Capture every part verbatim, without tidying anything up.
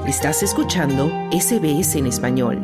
Estás escuchando S B S en español.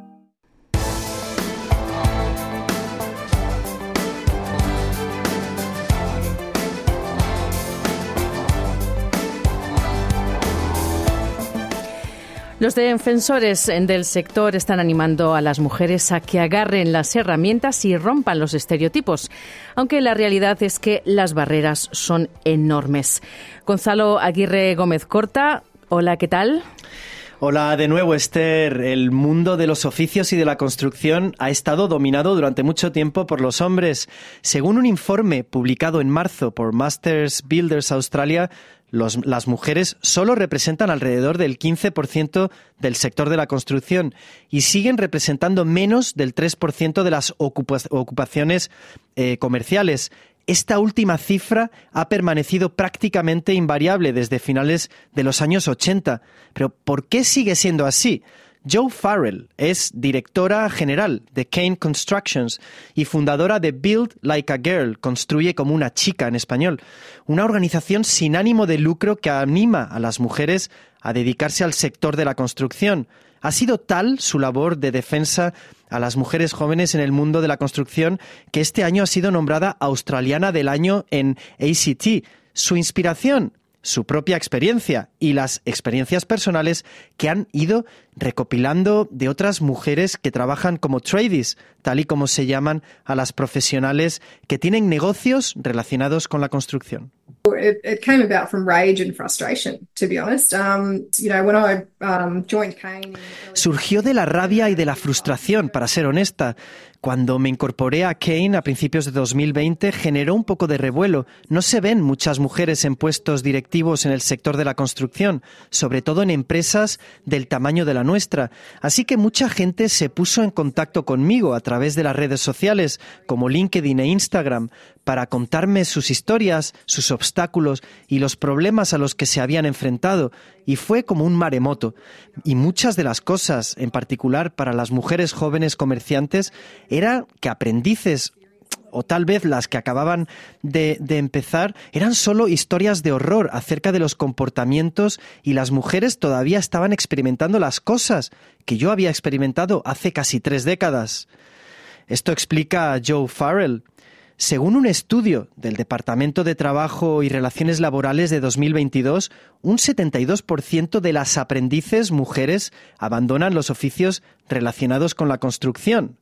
Los defensores del sector están animando a las mujeres a que agarren las herramientas y rompan los estereotipos, aunque la realidad es que las barreras son enormes. Gonzalo Aguirre Gómez Corta, hola, ¿qué tal? Hola de nuevo, Esther. El mundo de los oficios y de la construcción ha estado dominado durante mucho tiempo por los hombres. Según un informe publicado en marzo por Masters Builders Australia, Los, las mujeres solo representan alrededor del quince por ciento del sector de la construcción y siguen representando menos del tres por ciento de las ocupa, ocupaciones eh, comerciales. Esta última cifra ha permanecido prácticamente invariable desde finales de los años ochenta. Pero ¿por qué sigue siendo así? Jo Farrell es directora general de Kane Constructions y fundadora de Build Like a Girl, construye como una chica en español, una organización sin ánimo de lucro que anima a las mujeres a dedicarse al sector de la construcción. Ha sido tal su labor de defensa a las mujeres jóvenes en el mundo de la construcción que este año ha sido nombrada Australiana del Año en A C T. Su inspiración, su propia experiencia y las experiencias personales que han ido recopilando de otras mujeres que trabajan como tradies, tal y como se llaman a las profesionales que tienen negocios relacionados con la construcción. It, it came about from rage and frustration, to be honest. Um, you know, when I um, joined Kane. Surgió de la rabia y de la frustración, para ser honesta. Cuando me incorporé a Kane a principios de dos mil veinte, generó un poco de revuelo. No se ven muchas mujeres en puestos directivos en el sector de la construcción, sobre todo en empresas del tamaño de la nuestra. Así que mucha gente se puso en contacto conmigo a través de las redes sociales, como LinkedIn e Instagram, para contarme sus historias, sus obstáculos y los problemas a los que se habían enfrentado. Y fue como un maremoto. Y muchas de las cosas, en particular para las mujeres jóvenes comerciantes, era que aprendices, o tal vez las que acababan de, de empezar, eran solo historias de horror acerca de los comportamientos y las mujeres todavía estaban experimentando las cosas que yo había experimentado hace casi tres décadas. Esto explica Jo Farrell. Según un estudio del Departamento de Trabajo y Relaciones Laborales de dos mil veintidós, un setenta y dos por ciento de las aprendices mujeres abandonan los oficios relacionados con la construcción.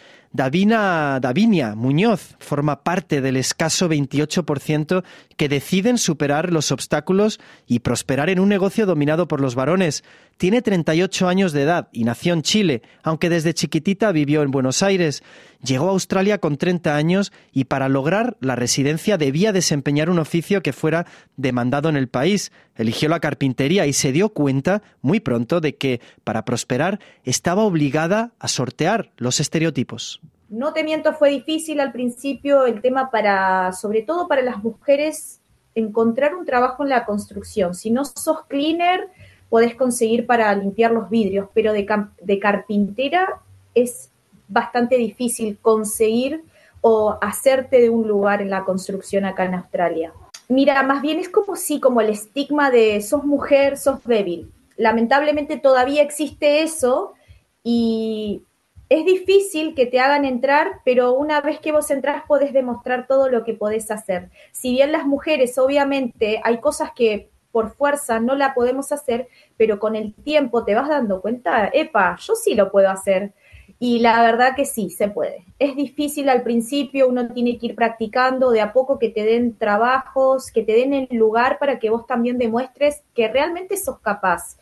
Davina, Davinia Muñoz forma parte del escaso veintiocho por ciento que deciden superar los obstáculos y prosperar en un negocio dominado por los varones. Tiene treinta y ocho años de edad y nació en Chile, aunque desde chiquitita vivió en Buenos Aires. Llegó a Australia con treinta años y para lograr la residencia debía desempeñar un oficio que fuera demandado en el país. Eligió la carpintería y se dio cuenta muy pronto de que, para prosperar, estaba obligada a sortear los estereotipos. No te miento, fue difícil al principio el tema para, sobre todo para las mujeres, encontrar un trabajo en la construcción. Si no sos cleaner, podés conseguir para limpiar los vidrios, pero de, de carpintera es bastante difícil conseguir o hacerte de un lugar en la construcción acá en Australia. Mira, más bien es como sí, como el estigma de sos mujer, sos débil. Lamentablemente todavía existe eso y es difícil que te hagan entrar, pero una vez que vos entrás podés demostrar todo lo que podés hacer. Si bien las mujeres, obviamente, hay cosas que por fuerza no la podemos hacer, pero con el tiempo te vas dando cuenta, epa, yo sí lo puedo hacer. Y la verdad que sí, se puede. Es difícil al principio, uno tiene que ir practicando de a poco, que te den trabajos, que te den el lugar para que vos también demuestres que realmente sos capaz.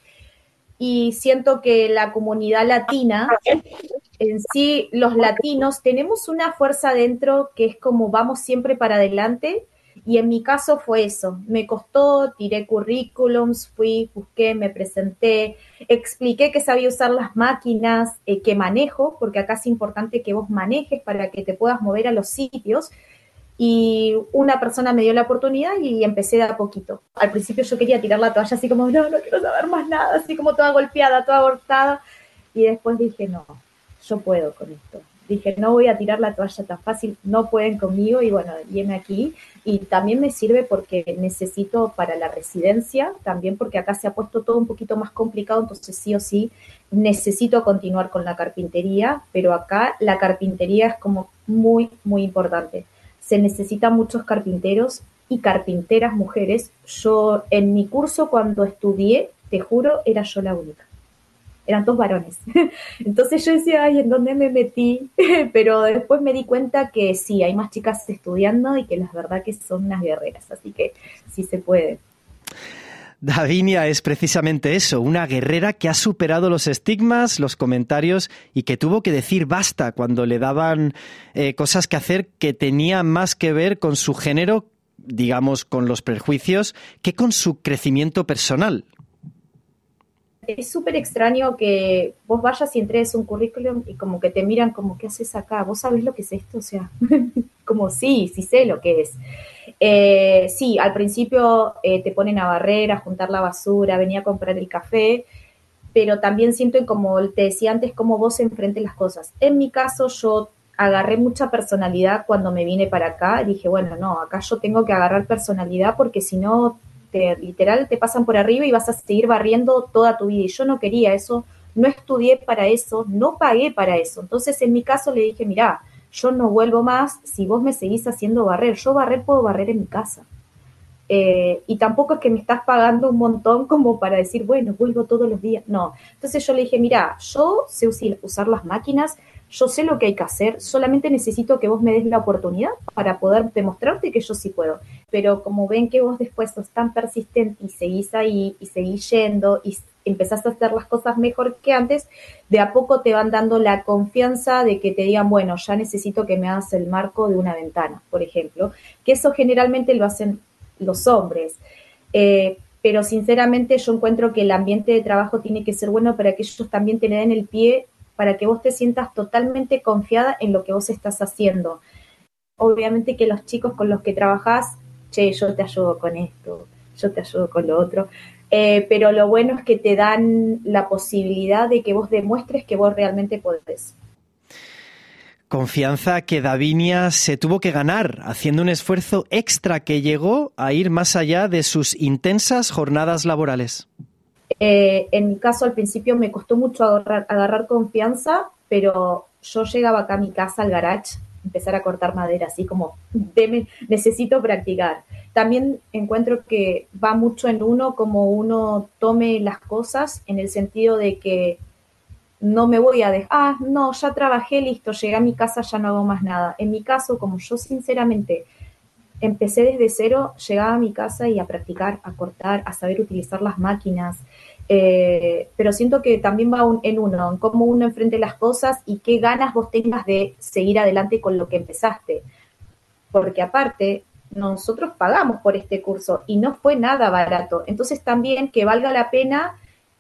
Y siento que la comunidad latina, en sí, los latinos, tenemos una fuerza dentro que es como vamos siempre para adelante. Y en mi caso fue eso, me costó, tiré currículums, fui, busqué, me presenté, expliqué que sabía usar las máquinas, eh, que manejo, porque acá es importante que vos manejes para que te puedas mover a los sitios, y una persona me dio la oportunidad y empecé de a poquito. Al principio yo quería tirar la toalla así como, no, no quiero saber más nada, así como toda golpeada, toda abortada, y después dije, no, yo puedo con esto. Dije, no voy a tirar la toalla tan fácil, no pueden conmigo y bueno, viene aquí. Y también me sirve porque necesito para la residencia, también porque acá se ha puesto todo un poquito más complicado, entonces sí o sí necesito continuar con la carpintería, pero acá la carpintería es como muy, muy importante. Se necesitan muchos carpinteros y carpinteras mujeres. Yo en mi curso cuando estudié, te juro, era yo la única. Eran dos varones. Entonces yo decía, ay, ¿en dónde me metí? Pero después me di cuenta que sí, hay más chicas estudiando y que la verdad que son unas guerreras, así que sí se puede. Davinia es precisamente eso, una guerrera que ha superado los estigmas, los comentarios y que tuvo que decir basta cuando le daban eh, cosas que hacer que tenían más que ver con su género, digamos, con los prejuicios, que con su crecimiento personal. Es súper extraño que vos vayas y entregues un currículum y como que te miran como, ¿qué haces acá? ¿Vos sabés lo que es esto? O sea, como sí, sí sé lo que es. Eh, sí, al principio eh, te ponen a barrer, a juntar la basura, venía a comprar el café, pero también siento, como te decía antes, cómo vos enfrentes las cosas. En mi caso, yo agarré mucha personalidad cuando me vine para acá y dije, bueno, no, acá yo tengo que agarrar personalidad porque si no... Te, literal te pasan por arriba y vas a seguir barriendo toda tu vida, y yo no quería eso, no estudié para eso, no pagué para eso. Entonces en mi caso le dije, mirá, yo no vuelvo más si vos me seguís haciendo barrer, yo barrer puedo barrer en mi casa, eh, y tampoco es que me estás pagando un montón como para decir, bueno, vuelvo todos los días, no. Entonces yo le dije, mirá, yo sé usar las máquinas, yo sé lo que hay que hacer, solamente necesito que vos me des la oportunidad para poder demostrarte que yo sí puedo. Pero como ven que vos después sos tan persistente y seguís ahí y seguís yendo y empezás a hacer las cosas mejor que antes, de a poco te van dando la confianza de que te digan, bueno, ya necesito que me hagas el marco de una ventana, por ejemplo, que eso generalmente lo hacen los hombres. Eh, pero sinceramente yo encuentro que el ambiente de trabajo tiene que ser bueno para que ellos también te le den el pie, para que vos te sientas totalmente confiada en lo que vos estás haciendo. Obviamente que los chicos con los que trabajás, che, yo te ayudo con esto, yo te ayudo con lo otro, eh, pero lo bueno es que te dan la posibilidad de que vos demuestres que vos realmente podés. Confianza que Davinia se tuvo que ganar haciendo un esfuerzo extra que llegó a ir más allá de sus intensas jornadas laborales. Eh, en mi caso, al principio me costó mucho agarrar, agarrar confianza, pero yo llegaba acá a mi casa, al garage, empezar a cortar madera, así como, deme, necesito practicar. También encuentro que va mucho en uno, como uno tome las cosas, en el sentido de que no me voy a dejar, ah, no, ya trabajé, listo, llegué a mi casa, ya no hago más nada. En mi caso, como yo sinceramente empecé desde cero, llegaba a mi casa y a practicar, a cortar, a saber utilizar las máquinas, eh, pero siento que también va un, en uno, en cómo uno enfrente las cosas y qué ganas vos tengas de seguir adelante con lo que empezaste, porque aparte nosotros pagamos por este curso y no fue nada barato, entonces también que valga la pena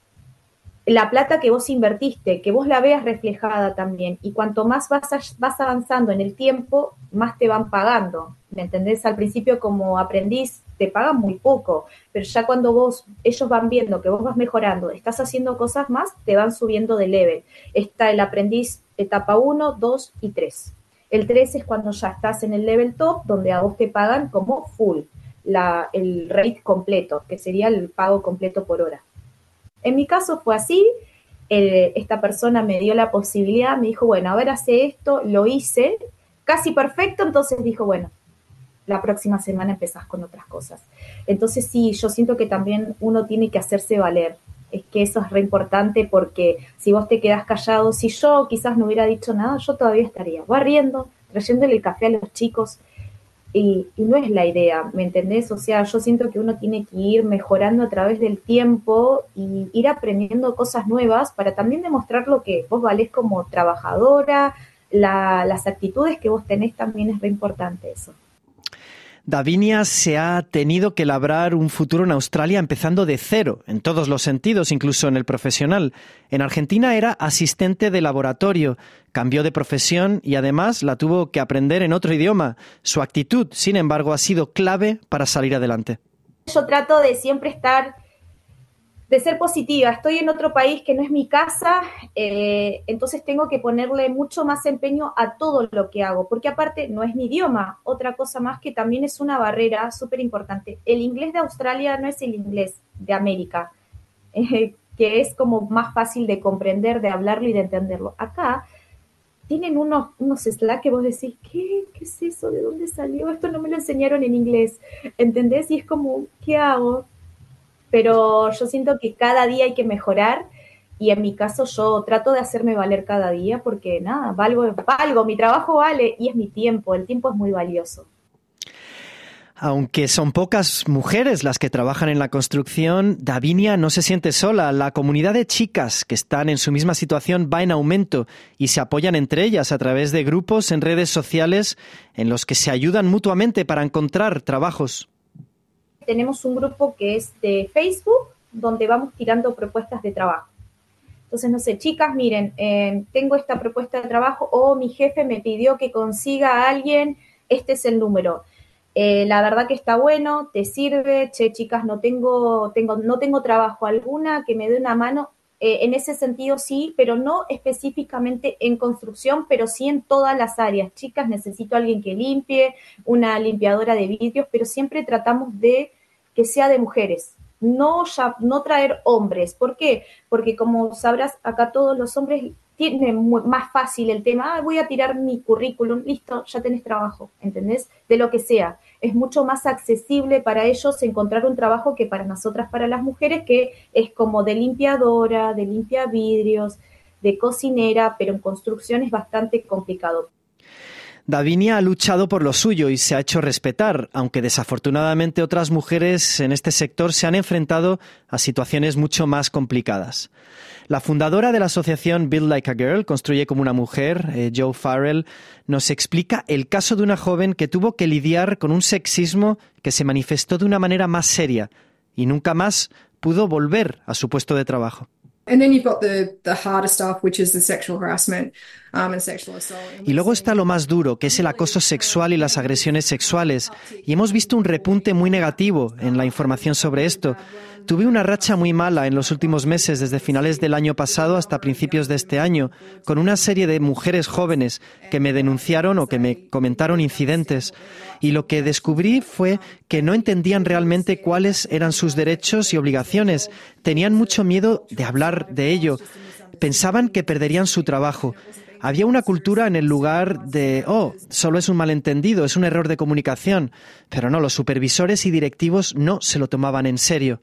la plata que vos invertiste, que vos la veas reflejada también, y cuanto más vas, a, vas avanzando en el tiempo, más te van pagando, ¿me entendés? Al principio como aprendiz te pagan muy poco, pero ya cuando vos, ellos van viendo que vos vas mejorando, estás haciendo cosas más, te van subiendo de level. Está el aprendiz etapa uno, dos y tres. El tres es cuando ya estás en el level top, donde a vos te pagan como full, la, el rate completo, que sería el pago completo por hora. En mi caso fue así, eh, esta persona me dio la posibilidad, me dijo, bueno, a ver, hace esto, lo hice, casi perfecto, entonces dijo, bueno, la próxima semana empezás con otras cosas. Entonces sí, yo siento que también uno tiene que hacerse valer, es que eso es re importante porque si vos te quedás callado, si yo quizás no hubiera dicho nada, yo todavía estaría barriendo, trayéndole el café a los chicos, Y, y no es la idea, ¿me entendés? O sea, yo siento que uno tiene que ir mejorando a través del tiempo y ir aprendiendo cosas nuevas para también demostrar lo que vos valés como trabajadora, la, las actitudes que vos tenés también es re importante eso. Davinia se ha tenido que labrar un futuro en Australia empezando de cero, en todos los sentidos, incluso en el profesional. En Argentina era asistente de laboratorio, cambió de profesión y además la tuvo que aprender en otro idioma. Su actitud, sin embargo, ha sido clave para salir adelante. Yo trato de siempre estar de ser positiva. Estoy en otro país que no es mi casa, eh, entonces tengo que ponerle mucho más empeño a todo lo que hago, porque aparte no es mi idioma. Otra cosa más que también es una barrera súper importante. El inglés de Australia no es el inglés de América, eh, que es como más fácil de comprender, de hablarlo y de entenderlo. Acá tienen unos, unos Slack que vos decís, ¿qué? ¿Qué es eso? ¿De dónde salió? Esto no me lo enseñaron en inglés, ¿entendés? Y es como, ¿qué hago? Pero yo siento que cada día hay que mejorar y en mi caso yo trato de hacerme valer cada día porque nada, valgo, valgo, mi trabajo vale y es mi tiempo, el tiempo es muy valioso. Aunque son pocas mujeres las que trabajan en la construcción, Davinia no se siente sola. La comunidad de chicas que están en su misma situación va en aumento y se apoyan entre ellas a través de grupos en redes sociales en los que se ayudan mutuamente para encontrar trabajos. Tenemos un grupo que es de Facebook, donde vamos tirando propuestas de trabajo. Entonces, no sé, chicas, miren, eh, tengo esta propuesta de trabajo o mi jefe me pidió que consiga a alguien, este es el número. Eh, la verdad que está bueno, te sirve, che, chicas, no tengo, tengo, no tengo trabajo alguna, que me dé una mano. Eh, en ese sentido sí, pero no específicamente en construcción, pero sí en todas las áreas. Chicas, necesito a alguien que limpie, una limpiadora de vidrios, pero siempre tratamos de que sea de mujeres, no, ya, no traer hombres. ¿Por qué? Porque como sabrás, acá todos los hombres tienen muy, más fácil el tema, ah, voy a tirar mi currículum, listo, ya tenés trabajo, ¿entendés? De lo que sea. Es mucho más accesible para ellos encontrar un trabajo que para nosotras, para las mujeres, que es como de limpiadora, de limpiavidrios, de cocinera, pero en construcción es bastante complicado. Davinia ha luchado por lo suyo y se ha hecho respetar, aunque desafortunadamente otras mujeres en este sector se han enfrentado a situaciones mucho más complicadas. La fundadora de la asociación Build Like a Girl, Construye como una mujer, eh, Jo Farrell, nos explica el caso de una joven que tuvo que lidiar con un sexismo que se manifestó de una manera más seria y nunca más pudo volver a su puesto de trabajo. And then you've got the, the harder stuff, which is the sexual harassment um, and sexual assault. Y luego está lo más duro, que es el acoso sexual y las agresiones sexuales. Y hemos visto un repunte muy negativo en la información sobre esto. Tuve una racha muy mala en los últimos meses, desde finales del año pasado hasta principios de este año, con una serie de mujeres jóvenes que me denunciaron o que me comentaron incidentes. Y lo que descubrí fue que no entendían realmente cuáles eran sus derechos y obligaciones. Tenían mucho miedo de hablar de ello. Pensaban que perderían su trabajo. Había una cultura en el lugar de, oh, solo es un malentendido, es un error de comunicación. Pero no, los supervisores y directivos no se lo tomaban en serio.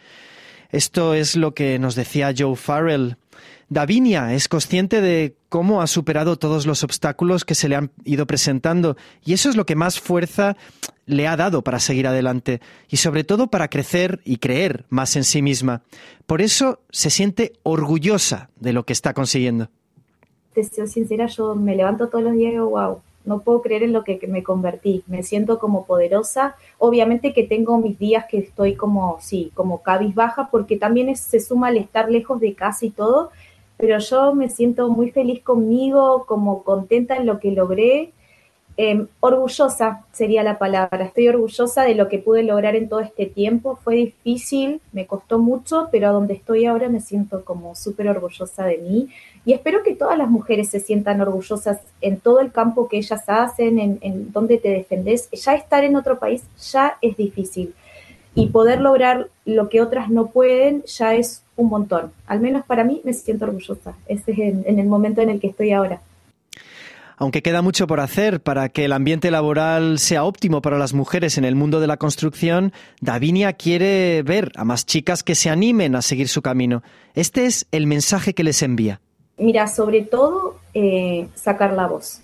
Esto es lo que nos decía Jo Farrell. Davinia es consciente de cómo ha superado todos los obstáculos que se le han ido presentando y eso es lo que más fuerza le ha dado para seguir adelante y sobre todo para crecer y creer más en sí misma. Por eso se siente orgullosa de lo que está consiguiendo. Te soy sincera, yo me levanto todos los días y digo, wow, no puedo creer en lo que me convertí, me siento como poderosa. Obviamente que tengo mis días que estoy como, sí, como cabizbaja, porque también es, se suma el estar lejos de casa y todo, pero yo me siento muy feliz conmigo, como contenta en lo que logré. Eh, orgullosa sería la palabra, estoy orgullosa de lo que pude lograr en todo este tiempo. Fue difícil, me costó mucho, pero a donde estoy ahora me siento como súper orgullosa de mí y espero que todas las mujeres se sientan orgullosas en todo el campo que ellas hacen, en, en donde te defendés. Ya estar en otro país ya es difícil y poder lograr lo que otras no pueden ya es un montón. Al menos para mí me siento orgullosa, ese es en, en el momento en el que estoy ahora. Aunque queda mucho por hacer para que el ambiente laboral sea óptimo para las mujeres en el mundo de la construcción, Davinia quiere ver a más chicas que se animen a seguir su camino. Este es el mensaje que les envía. Mira, sobre todo eh, sacar la voz,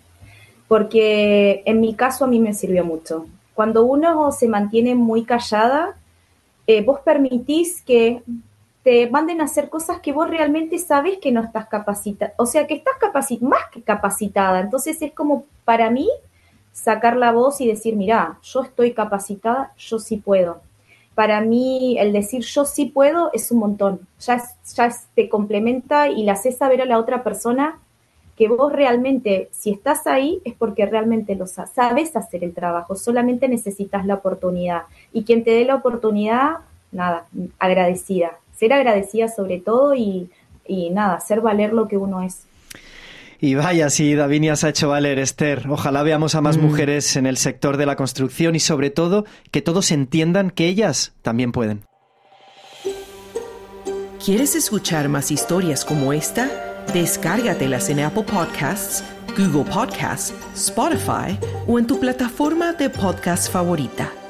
porque en mi caso a mí me sirvió mucho. Cuando uno se mantiene muy callada, eh, vos permitís que te manden a hacer cosas que vos realmente sabés que no estás capacitada, o sea, que estás capacit- más que capacitada. Entonces es como, para mí, sacar la voz y decir, mirá, yo estoy capacitada, yo sí puedo. Para mí, el decir yo sí puedo es un montón. Ya, es, ya es, te complementa y le haces saber a la otra persona que vos realmente, si estás ahí, es porque realmente lo sabes, sabes hacer el trabajo, solamente necesitas la oportunidad. Y quien te dé la oportunidad, nada, agradecida, ser agradecida sobre todo y, y nada, hacer valer lo que uno es. Y vaya, sí, Davinia se ha hecho valer, Esther. Ojalá veamos a más mm. mujeres en el sector de la construcción y sobre todo que todos entiendan que ellas también pueden. ¿Quieres escuchar más historias como esta? Descárgatelas en Apple Podcasts, Google Podcasts, Spotify o en tu plataforma de podcast favorita.